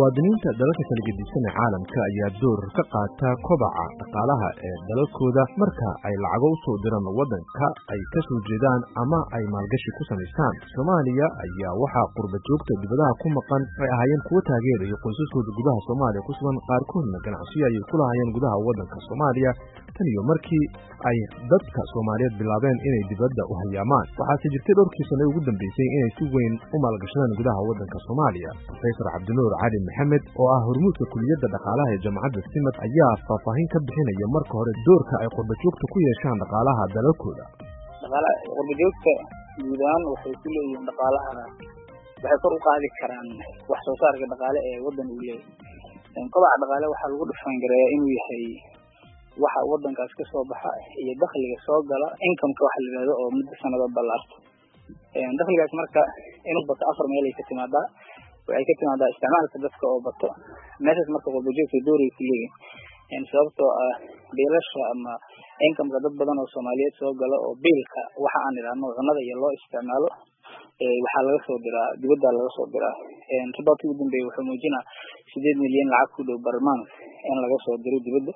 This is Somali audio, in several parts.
muwaadiniinta dalalka kala gedisan ee caalamka ayaa door ka qaata kobaca dhaqaalaha ee dalalkooda marka ay lacago u soo diraan waddanka ay ka soo jeedaan ama ay maalgashi ku samaystaan. Soomaaliya ayaa waxaa qurba joogta dibadaha ku maqan ay ahaayeen kuwo taageeraya qoysaskooda gudaha Soomaaliya ku sugan, qaarkoodna ganacsiyo ayay ku lahaayeen gudaha waddanka Soomaaliya tan iyo markii ay dadka Soomaaliyeed bilaabeen inay dibadda u hayaamaan. Waxaase jirtay dhowrkii sano ugu dambeysay inay si weyn u maalgashadaan gudaha waddanka Soomaaliya. Professor Cabdinuur Cali Maxamed oo ah hormuudka kulliyadda dhaqaalaha ee Jaamacadda Simad ayaa faahfaahin ka bixinaya marka hore doorka ay qurba joogta ku yeeshaan dhaqaalaha dalalkooda. Qurba joogta guud ahaan waxay ku leeyihiin dhaqaalaha waxay kor u qaadi karaan wax soo saarka dhaqaale ee waddan uu leeyahay. Kobaca dhaqaale waxaa lagu dhufan gareeyaa inuu yahay waxa waddankaas ka soo baxa iyo dakhliga soo gala income-ka waxa la yiraahdo oo muddo sanado ballaarto. Dakhligaas marka inuu bato afar meel ay ka timaadaa. Waxay ka timaadaa isticmaalka dadka oo bato. Meeshaas marka qurba joogta door ay ku leeyihiin sababtoo ah biilasha ama income-ka dad badan oo Soomaaliyeed soo gala oo biilka waxa aan idhaahno cunada iyo loo isticmaalo waxaa laga soo diraa dibadda laga soo diraa. Riboodkii ugu dambeeyay wuxuu muujinaa 8 milyan lacag ku dhow barmaan in laga soo diro dibadda.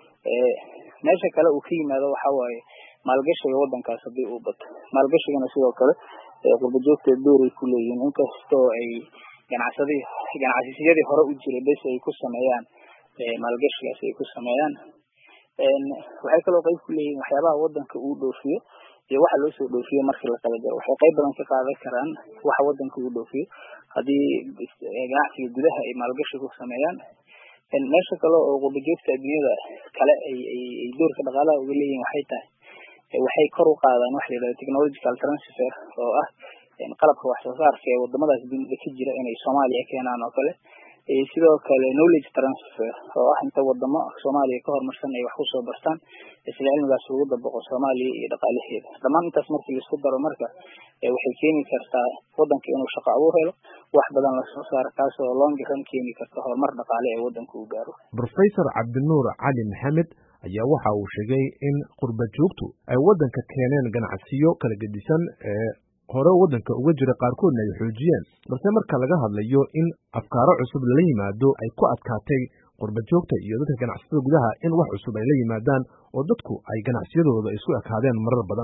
Meesha kale uu ka yimaado waxa waaye maalgashiga waddankaas haddii uu bato. Maalgashigana sidoo kale qurba joogta door ay ku leeyihiin inkastoo ay ganacsiyadii hore u jiray bes ay ku sameeyaan maalgashigaas ay ku sameeyaan. Waxay kaloo qayb ku leeyihiin waxyaabaha waddanka uu dhoofiyo iyo waxa loo soo dhoofiyo markii la kala jaro. Waxay qayb badan ka qaadan karaan waxa waddanka uu dhoofiyo haddii ganacsiga gudaha ay maalgashi ku sameeyaan. Meesha kale oo qurba joogta adduunyada kale ay doorka dhaqaalaha uga leeyihiin waxay tahay waxay kor u qaadaan wax la yiraahdo technological transfer oo ah qalabka wax soo saarka ee wadamadaas dunida ka jira inay Soomaaliya keenaan oo kale. Sidoo kale knowledge transfer oo ah inta wadamo Soomaaliya ka horumarsan ay wax ku soo bartaan isla cilmigaas lagu dabaqo Soomaaliya iyo dhaqaalaheeda. Dhammaan intaas markii la isku daro marka waxay keeni kartaa waddanka inuu shaqo abuur helo, wax badan la soo saaro kaas oo long run keeni karta horumar dhaqaale ee waddanka uu gaaro. Professor Cabdinuur Cali Maxamed ayaa waxa uu sheegay in qurba joogtu ay waddanka keeneen ganacsiyo kala gedisan ee hore waddanka uga jira, qaarkoodna ay xoojiyeen, balse marka laga hadlayo in afkaaro cusub lala yimaado ay ku adkaatay qurba joogta iyo dadka ganacsatada gudaha in wax cusub ay la yimaadaan oo dadku ay ganacsiyadooda isu ekaadeen marar badan.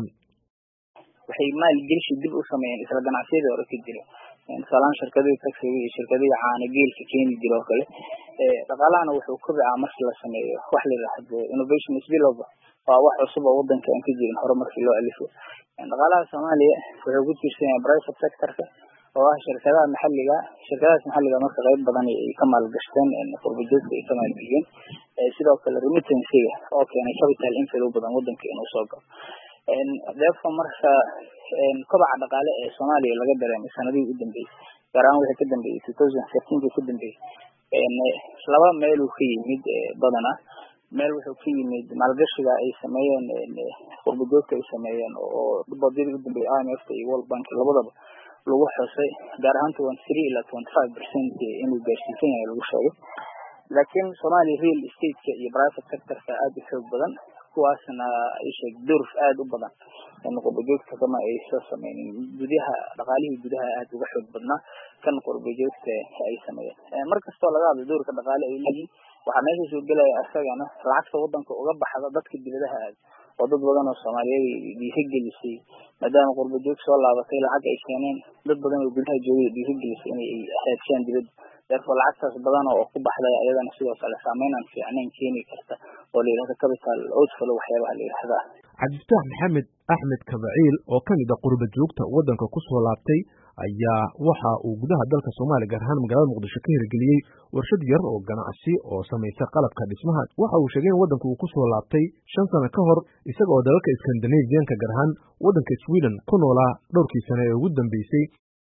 Waxay maalgashi dib u sameeyeen isla ganacsiyadii hore ka jira. Salaan shirkadii taxi iyo shirkadii caano geelka keeni jira oo kale. Dhaqaalahana wuxuu kobcaa markii la sameeyo wax la yiraahdo innovation is development waa wax cusub oo waddanka aan ka jirin hore markii loo alifo. Dhaqaalaha Soomaaliya wuxuu ku tiirsan yahay private sector-ka oo ah shirkadaha maxalliga marka qayb badan ay ka maalgashteen qurba joogta ay ka maalgeliyeen. Sidoo kale remittance-ga oo keenay capital inflow badan waddanka inuu soo galo. Therefore marka kobaca dhaqaale ee Soomaaliya laga dareemay sanadihii u dambeeyay gaar ahaan wixii ka dambeeyay 2013 ka dambeeyay laba meel uu ka yimid badana. Meel wuxuu ka yimid maalgashiga ay sameeyeen qurba joogta ay sameeyeen oo badidii u dambeeyay IMF iyo World Bank labadaba lagu xusay gaar ahaan 23 ilaa 25% inuu gaarsiisan yahay lagu sheegay. Laakiin Soomaaliya real estate-ka iyo private sector-ka aad u xoog badan kuwaasna ay sheeg door aad u badan qurba joogta kama ay soo sameeyeen gudaha dhaqaalihii gudaha aad uga xoog badnaa kan qurba joogta ay sameeyeen. Markastoo laga hadlo doorka dhaqaale ay leeyihiin waxa meesha soo galaya asagana lacagta waddanka uga baxda dadka dibadaha aad oo dad badan oo Soomaaliyeed dhiirigelisay maadaama qurba joog soo laabatay lacag ay keeneen dad badan oo gudaha joogay dhiirigelisay inay aadaan dibadda. Therefore lacagtaas badan oo ku baxday ayadana sidoo kale saameynaan fiicnayn keeni karta oo la yiraahdo capital outflow waxyaabaha la yiraahdo. Cabdifataax Maxamed Axmed Kabaciil oo ka mid ah qurba joogta waddanka ku soo laabtay ayaa waxa uu gudaha dalka Soomaaliya gaar ahaan magaalada Muqdisho ka hirgeliyay warshad yar oo ganacsi oo samaysa qalabka dhismaha. Waxa uu sheegay in waddanka uu ku soo laabtay 5 sano ka hor isaga oo dalalka Scandinavian-ka gaar ahaan waddanka Sweden ku noolaa dhowrkii sano ee ugu dambeysay.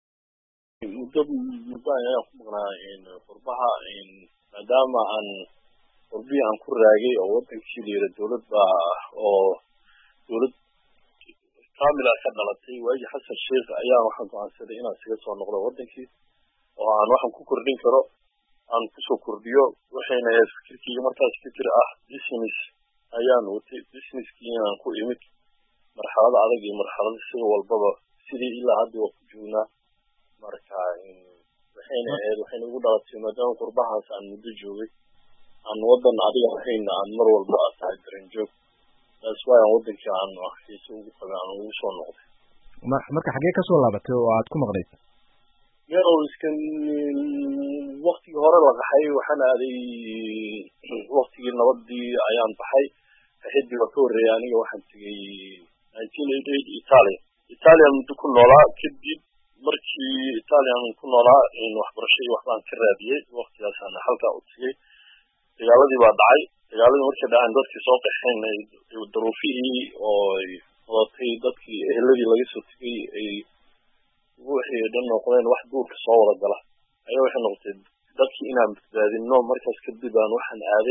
muddo ayaan ku maqnaa qurbaha maadaama aan qurbihi aan ku raagay oo waddankii la yidhi dowlad kaamila ka dhalatay waagii Xasan Sheekh ayaa waxaan go'aansaday inaan isaga soo noqdo waddankii oo aan waxaan ku kordhin karo aan ku soo kordhiyo waxayna fikirkii markaas fikir ah business ayaan watay businesskii aan ku imid marxalad adag iyo marxalad si walbaba sidii ilaa hadda ku joognaa marka waxayna ugu dhalatay maadaama qurbahaas aan muddo joogay aan wadan adiga ahayna aan mar walba asahay dareen joog taas waa aan wadankii aan xiiso ugu qabay aan ugu soo noqday marka xagee ka soo laabatay oo aad ku maqnayd meelow iskan waqtigii hore la qaxay waxaan aaday waqtigii nabadii ayaan baxay xiddiga ka horreeyay aniga waxaan tegay 1988 Italian muddo ku noolaa kadib markii Italian ku noolaa in waxbarasho iyo waxbaan ka raadiyay waqtigaas aan halka u tagay dagaaladii baa dhacay dagaaladii markay dhaceen dadkii soo qaxeen duruufihii oo wadatay dadkii eheladii laga soo tegay ay wixii dhan noqdeen wax duurka soo wada gala ayaa waxay noqotay dadkii inaan badbaadino markaas kadib aan waxaan aaday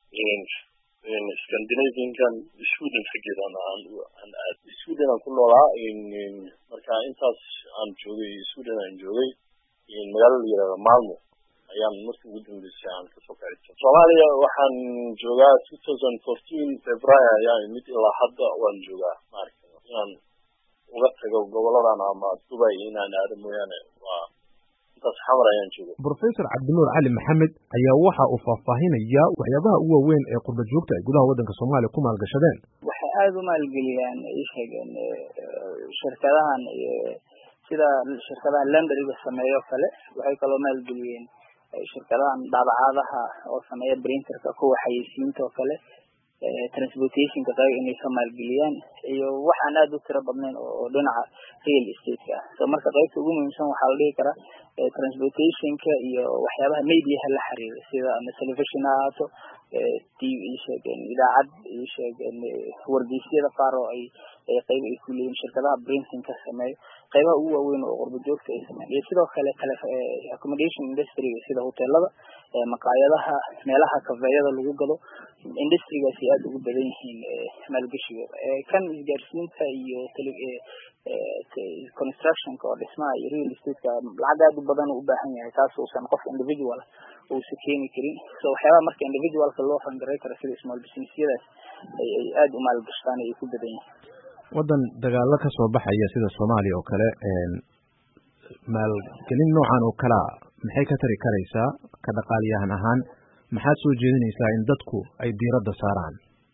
Scandinavian Sweden xageedaan aan Sweden aan ku noolaa marka intaas aan joogay Sweden aan joogay magaalada la yiraahdo Malmö ayaan markii ugu dambeysay aan ka soo kacay Soomaaliya waxaan joogaa 2014 February ayaan mid ilaa hadda waan joogaa markaa inaan uga tago goboladan ama Dubai inaan aado mooyaane waa intaas xamar ayaan joogay Professor Cabdinuur Cali Maxamed ayaa waxa uu faahfaahinaya waxyaabaha ugu waaweyn ee qurba joogta ay gudaha waddanka Soomaaliya ku maalgashadeen waxay aad u maalgeliyaan shirkadahan sida shirkadaha Landriga sameeyo kale waxay kaloo maalgeliyeen shirkadahan daabacadaha oo sameeya printerka kuwa xayeysiinta oo kale transportation-ka qayb inay ka maalgeliyaan iyo waxaan aad u tiro badnayn oo dhinaca real estate-ka so marka qaybta ugu muhiimsan waxaa la dhihi karaa transportation-ka iyo waxyaabaha media la xiriira sida ama television ha ahaato TV idaacad wargeysyada qaar oo ay qayb ay ku leeyihiin shirkadaha printing-ka sameeyo qaybaha ugu waaweyn oo qurba joogta ay sameeyaan iyo sidoo kale accommodation industry sida hoteelada maqaayadaha meelaha kafeeyada lagu gado industry-gaasi aad ugu badan yihiin maalgashigooda kan isgaarsiinta iyo construction-ka oo dhismaha iyo real estate-ka lacag aad u badan u baahan yahay taas uusan qof individual uusan keeni karin so waxyaabaha marka individualka loo fangaray karo sida small business-yadaas ay aad u maalgashtaan ay ku badan yihiin waddan dagaalo ka soo baxaya sida Soomaaliya oo kale maalgelin noocan oo kala maxay ka tari karaysaa ka dhaqaaliyahan ahaan maxaad soo jeedinaysaa in dadku ay diiradda saaraan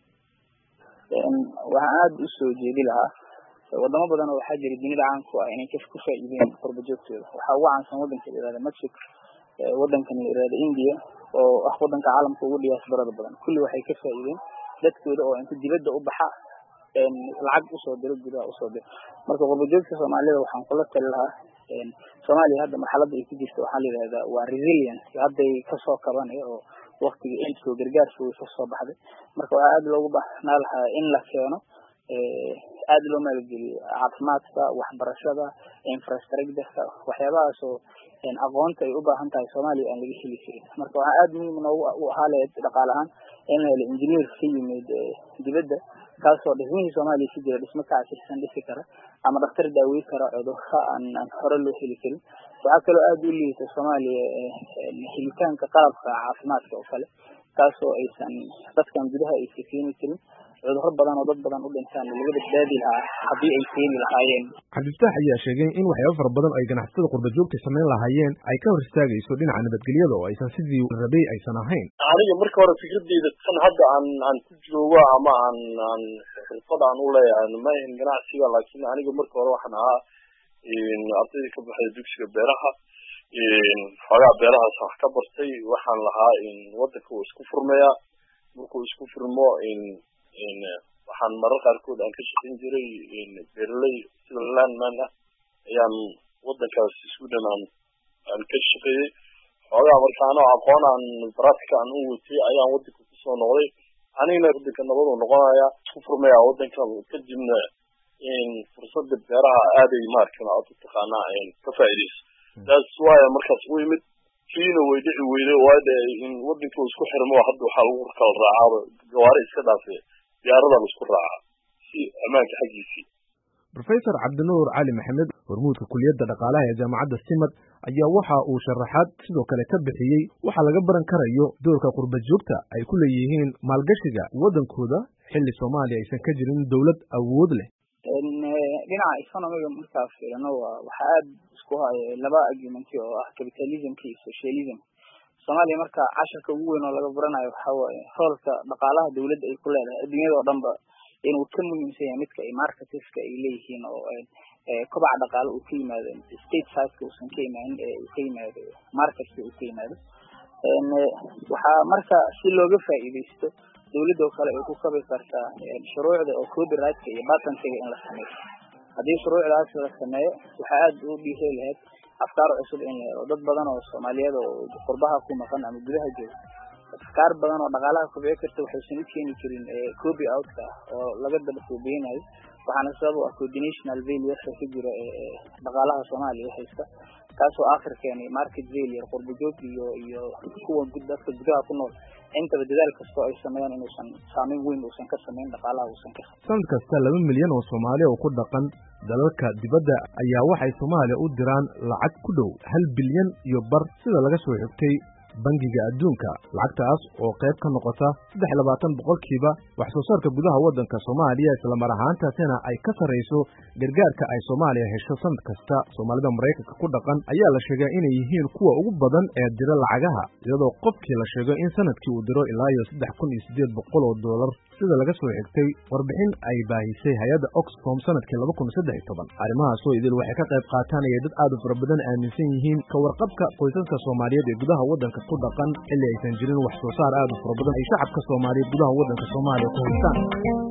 waxaan aad u soo jeedi lahaa wadamo badan oo waxaa jira dunida caanku ah inay ku faa'iideen qurba joogtooda waxaa ugu caansan waddanka la yiraahdo Mexico waddankan la yiraahdo India oo ah waddanka caalamka ugu diyaasbarada badan kulli waxay ka faa'iideen dadkooda oo inta dibadda u baxa lacag u soo diro gudaha u soo diro marka qurba joogta Soomaalida waxaan kula tali lahaa Soomaaliya hadda marxaladda ay ku jirto waxaa la yiraahdaa waa resilience hadday ka soo kabanay oo waqtiga ay soo gargaarka uu soo baxday marka waa aad loogu baahnaa lahaa in la keeno aad loo maalgeliyo caafimaadka waxbarashada infrastructure waxyaabahaas oo aqoonta ay u baahan tahay Soomaaliya aan laga heli karin marka waxaa aad muhiim u ahaa dhaqaale ahaan in la helo engineer ka yimid dibadda kaasoo dhismihii Soomaaliya si jira dhismo ka casirsan dhisi kara ama dhakhtar daaweyn kara cudurka aan hore loo heli karin waxaa kaloo aad u liita Soomaaliya helitaanka qalabka caafimaadka oo kale kaasoo aysan dadkan gudaha ay keeni karin cudurro badan oo dad badan u dhintaan laga badbaadi lahaa haddii ay keeni lahaayeen Cabdifataax ayaa sheegay in waxyaabo fara badan ay ganacsatada qurba joogta sameyn lahaayeen ay ka hor istaagayso dhinaca nabadgelyada oo aysan sidii rabay aysan ahayn aniga marka hore fikradeyda tan hadda aan ku joogo ama aan xirfad aan u leeyahay ma ahan ganacsiga laakiin aniga marka hore waxaan ahaa ardayda ka baxay dugsiga beeraha xogaa beerahaas wax ka bartay waxaan lahaa waddanka uu isku furmaya markuu isku furmo waxaan marar qaarkood aan ka shaqayn jiray beeraley sida landman ah ayaan waddankaas Sweden aan ka shaqeeyey xoogaa marka anoo aqoon aan practical aan u watay ayaan waddanka ku soo noqday anigana waddanka nabad uu noqonaya isku furmaya waddanka kadibna fursadda beeraha aaday markan aad u taqaanaa ka faa'iideyso taas waa markaas u yimid kiina way dhici weyday in waddanka uu isku xirmo hadda waxaa lagu kala raacaa gawaari iska dhaafay diyaarada la isku raaca si amaanka xaqiisii Professor Cabdinuur Cali Maxamed hormuudka kulliyadda dhaqaalaha ee jaamacadda Simad ayaa waxa uu sharaxaad sidoo kale ka bixiyay waxa laga baran karayo doorka qurba joogta ay ku leeyihiin maalgashiga waddankooda xilli Soomaaliya aysan ka jirin dawlad awood leh dhinaca economiga markaa fiirino waxa aad isku haya laba argument oo ah capitalism iyo socialism. Soomaaliya marka casharka ugu weyn oo laga baranayo waxa waaye roolka dhaqaalaha dawladda ay ku leedahay adduunyada oo dhanba inuu ka muhiimsan yahay midka ay marketska ay leeyihiin oo kobaca dhaqaale uu ka yimaado state side uusan ka imaanin uu ka yimaado marketka uu ka yimaado. waxaa marka si looga faa'iideysto dawladda oo kale ay ku kabi kartaa shuruucda oo copyright-ka iyo patentiga in la sameeyo. haddii shuruucdaas la sameeyo waxa aad u dhiiri lahayd afkaar cusub in la helo dad badan oo Soomaaliyeed oo qurbaha ku maqan ama gudaha jooga afkaar badan oo dhaqaalaha kobciyo karta waxay u keeni jirin copy out-ka oo laga daba koobiyanayo waxaana sabab u ah coordinational failure ka jira dhaqaalaha Soomaaliya haysta kaasoo African market failure qurbo joog iyo kuwa dadka gudaha ku nool inta dadaal kasto ay sameeyaan inuusan saameyn weyn uusan ka sameyn dhaqaalaha uusan ka sanad kasta 2 milyan oo Soomaali oo ku dhaqan dalalka dibadda ayaa waxay Soomaaliya u diraan lacag ku dhow 1 bilyan iyo bar sida laga soo xigtay bangiga adduunka. lacagtaas oo qayb ka noqota 23% wax soo saarka gudaha waddanka Soomaaliya isla mar ahaantaasina ay ka sareyso gargaarka ay Soomaaliya hesho sanad kasta. Soomaalida Mareykanka ku dhaqan ayaa la sheegay inay yihiin kuwa ugu badan ee dira lacagaha iyadoo qofkii la sheegay in sanadkii uu diro ilaa $3,800 sida laga soo xigtay warbixin ay baahisay hay'adda Oxfam sanadkii 2013. arrimahaas oo idil waxay ka qayb qaatanayeen dad aad u fara badan aaminsan yihiin ka warqabka qoysaska Soomaaliyeed ee gudaha waddanka ku dhaqan xilli aysan jirin wax soo saar aad u fara badan ay shacabka Soomaaliyeed gudaha waddanka Soomaaliya ku haystaan.